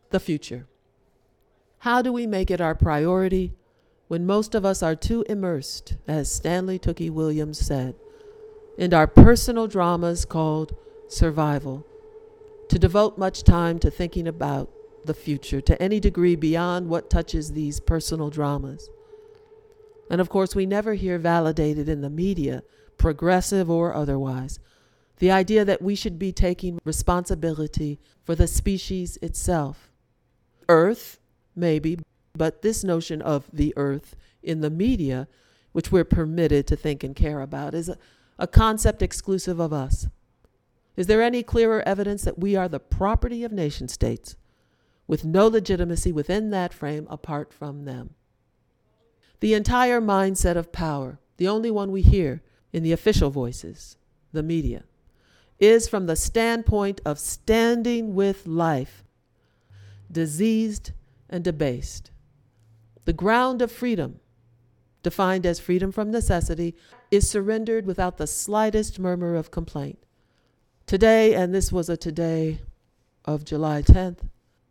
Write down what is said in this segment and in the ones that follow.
the future. How do we make it our priority when most of us are too immersed, as Stanley Tookie Williams said, in our personal dramas called survival, to devote much time to thinking about the future to any degree beyond what touches these personal dramas? And of course, we never hear validated in the media, progressive or otherwise, the idea that we should be taking responsibility for the species itself. Earth, maybe, but this notion of the earth in the media, which we're permitted to think and care about, is a concept exclusive of us. Is there any clearer evidence that we are the property of nation states, with no legitimacy within that frame apart from them? The entire mindset of power, the only one we hear in the official voices, the media, is from the standpoint of standing with life, diseased and debased. The ground of freedom, defined as freedom from necessity, is surrendered without the slightest murmur of complaint. Today, and this was a today of July 10th,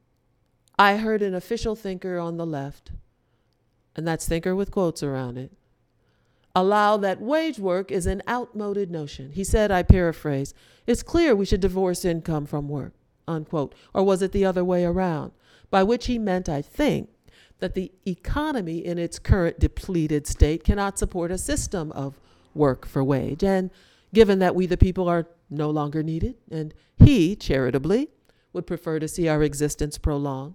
I heard an official thinker on the left, and that's thinker with quotes around it, allow that wage work is an outmoded notion. He said, I paraphrase, it's clear we should divorce income from work, unquote. Or was it the other way around? By which he meant, I think, that the economy in its current depleted state cannot support a system of work for wage. And given that we the people are no longer needed, and he, charitably, would prefer to see our existence prolonged.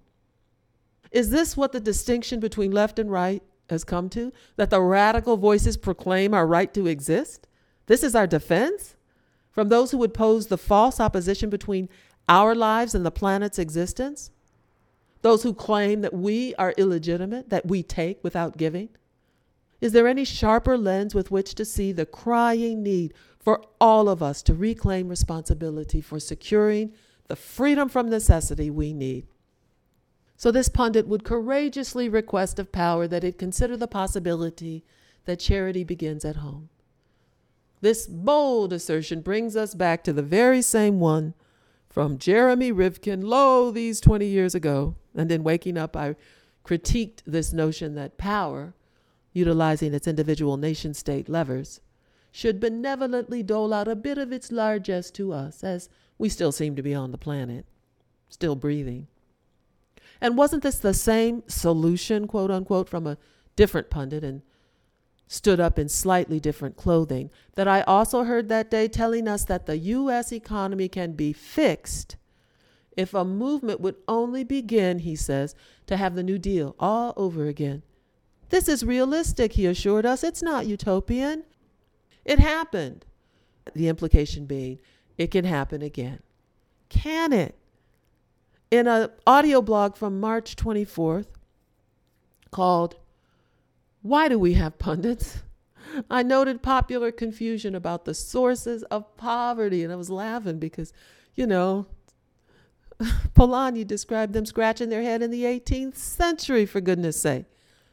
Is this what the distinction between left and right has come to? That the radical voices proclaim our right to exist? This is our defense from those who would pose the false opposition between our lives and the planet's existence? Those who claim that we are illegitimate, that we take without giving? Is there any sharper lens with which to see the crying need for all of us to reclaim responsibility for securing the freedom from necessity we need? So this pundit would courageously request of power that it consider the possibility that charity begins at home. This bold assertion brings us back to the very same one from Jeremy Rivkin, lo, these 20 years ago. And in Waking Up, I critiqued this notion that power, utilizing its individual nation-state levers, should benevolently dole out a bit of its largesse to us, as we still seem to be on the planet, still breathing. And wasn't this the same solution, quote unquote, from a different pundit and stood up in slightly different clothing that I also heard that day, telling us that the U.S. economy can be fixed if a movement would only begin, he says, to have the New Deal all over again? This is realistic, he assured us. It's not utopian. It happened. The implication being, it can happen again. Can it? In an audio blog from March 24th called, Why Do We Have Pundits?, I noted popular confusion about the sources of poverty. And I was laughing because, Polanyi described them scratching their head in the 18th century, for goodness sake.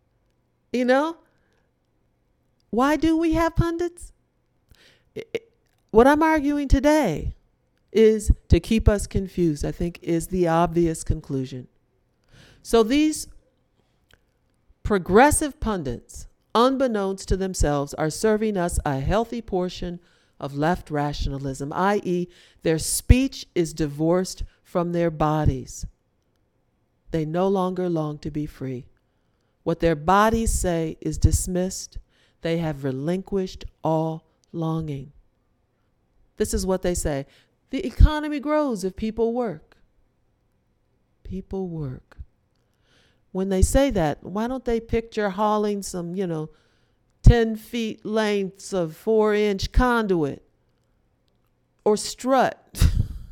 Why do we have pundits? What I'm arguing today is to keep us confused, I think, is the obvious conclusion. So these progressive pundits, unbeknownst to themselves, are serving us a healthy portion of left rationalism, i.e., their speech is divorced from their bodies. They no longer long to be free. What their bodies say is dismissed. They have relinquished all longing. This is what they say. The economy grows if people work. People work. When they say that, why don't they picture hauling some, 10 feet lengths of 4-inch conduit or strut?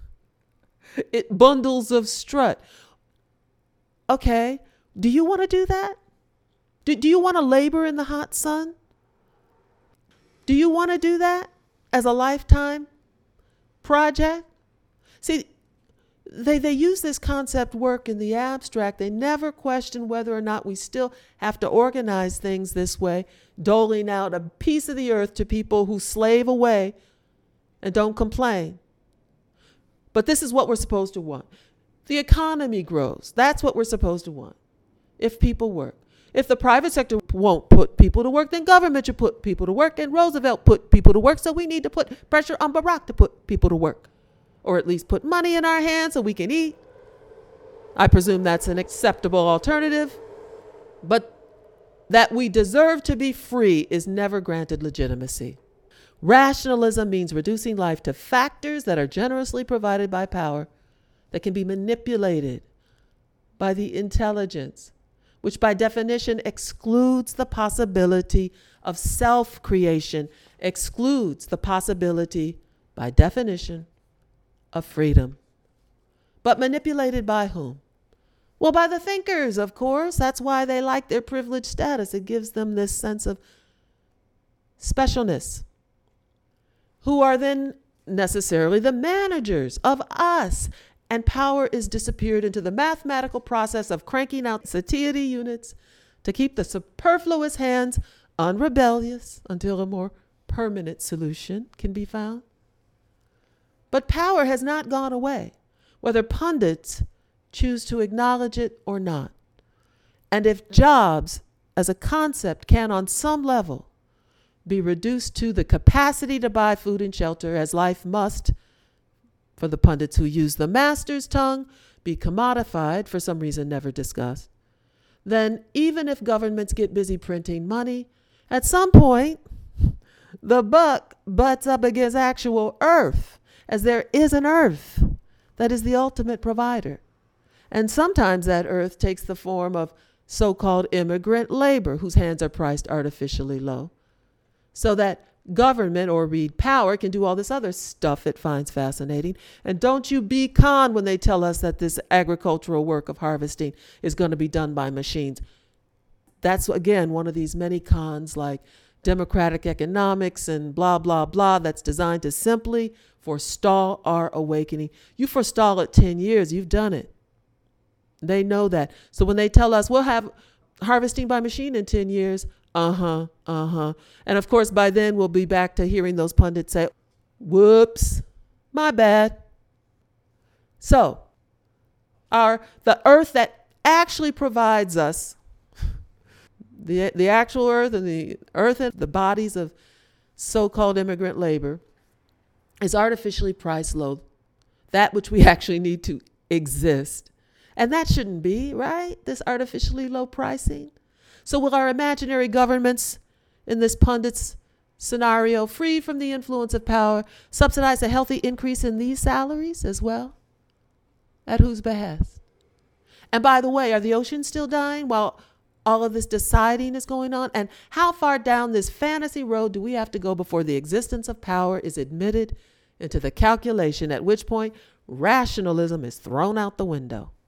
Bundles of strut. Okay, do you want to do that? Do you want to labor in the hot sun? Do you want to do that as a lifetime project? See, they use this concept work in the abstract. They never question whether or not we still have to organize things this way, doling out a piece of the earth to people who slave away and don't complain. But this is what we're supposed to want. The economy grows. That's what we're supposed to want. If people work. If the private sector won't put people to work, then government should put people to work. And Roosevelt put people to work, so we need to put pressure on Barack to put people to work. Or at least put money in our hands so we can eat. I presume that's an acceptable alternative. But that we deserve to be free is never granted legitimacy. Rationalism means reducing life to factors that are generously provided by power that can be manipulated by the intelligence, which by definition excludes the possibility of self-creation, excludes the possibility, by definition, of freedom. But manipulated by whom? Well, by the thinkers, of course. That's why they like their privileged status. It gives them this sense of specialness, who are then necessarily the managers of us. And power is disappeared into the mathematical process of cranking out satiety units to keep the superfluous hands unrebellious until a more permanent solution can be found. But power has not gone away, whether pundits choose to acknowledge it or not. And if jobs as a concept can on some level be reduced to the capacity to buy food and shelter, as life must, for the pundits who use the master's tongue, be commodified, for some reason never discussed, then even if governments get busy printing money, at some point, the buck butts up against actual earth, as there is an earth that is the ultimate provider. And sometimes that earth takes the form of so-called immigrant labor, whose hands are priced artificially low, so that government, or read power, can do all this other stuff it finds fascinating. And don't you be conned when they tell us that this agricultural work of harvesting is going to be done by machines. That's, again, one of these many cons like democratic economics and blah, blah, blah, that's designed to simply forestall our awakening. You forestall it 10 years, you've done it. They know that. So when they tell us we'll have harvesting by machine in 10 years, And of course, by then we'll be back to hearing those pundits say, whoops, my bad. So the earth that actually provides us, the actual earth and the bodies of so-called immigrant labor, is artificially priced low, that which we actually need to exist. And that shouldn't be, right? This artificially low pricing. So will our imaginary governments in this pundit's scenario, free from the influence of power, subsidize a healthy increase in these salaries as well? At whose behest? And by the way, are the oceans still dying while all of this deciding is going on? And how far down this fantasy road do we have to go before the existence of power is admitted into the calculation, at which point rationalism is thrown out the window?